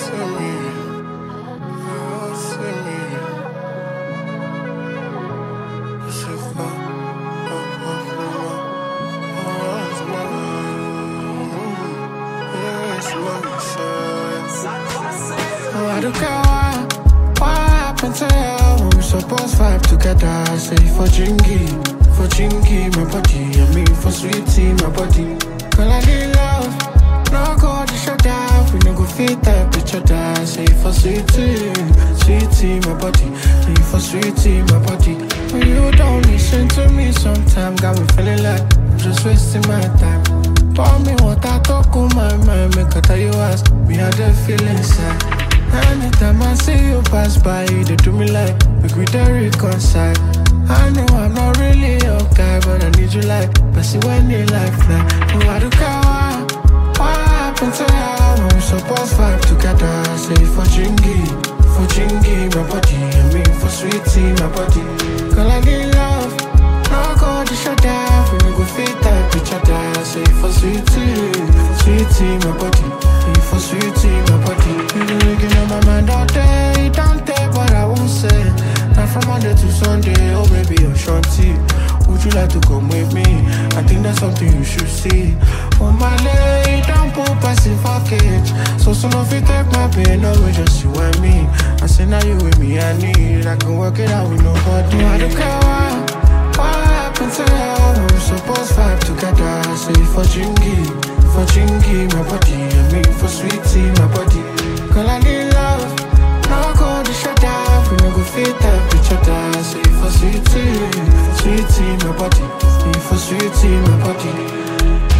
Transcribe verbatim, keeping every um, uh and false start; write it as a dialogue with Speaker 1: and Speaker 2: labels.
Speaker 1: Oh, I don't care what, what happened to you when we supposed vibe together. Say for Jingy, for Jingy, my body. I mean for sweetie, my body. Girl, I need love, no go to shut down. We no go fit up each other. Say for sweetie, sweetie, my body. Say for sweetie, my body. When you don't listen to me sometimes, got me feeling like I'm just wasting my time. Pour me water, talk on my mind, make I tell you ask me how they feel inside. Anytime I see you pass by, they do me like we could reconcile. I know I'm not really your guy, but I need you like Bessie when they like fly. Oh, I don't care what, what happened to you when we supposed vibe together. Say for Jingy, for Jingy, my body. I mean for sweetie, my body. Girl, I need love, no go to shut down. We no go fit up each other. Say for sweetie, sweetie, my body. Say for sweetie, my body. You know you know my mind all day, don't take what I won't say. Now from Monday to Sunday, oh baby, you're shanty. Would you like to come with me? I think that's something you should see. Oh my lady, don't put passive for cage. So soon if you take my pain, no way, just you and me. I say now you with me, I need. I can work it out with nobody. I don't care what, what happened to you when we supposed vibe together. Say for Jingy, for Jingy, my body. I mean for sweetie, my body. Girl, I need love, no go to shut down. We no go fit up each other. Say for sweetie, sweetie, my body. Say for sweetie, my body.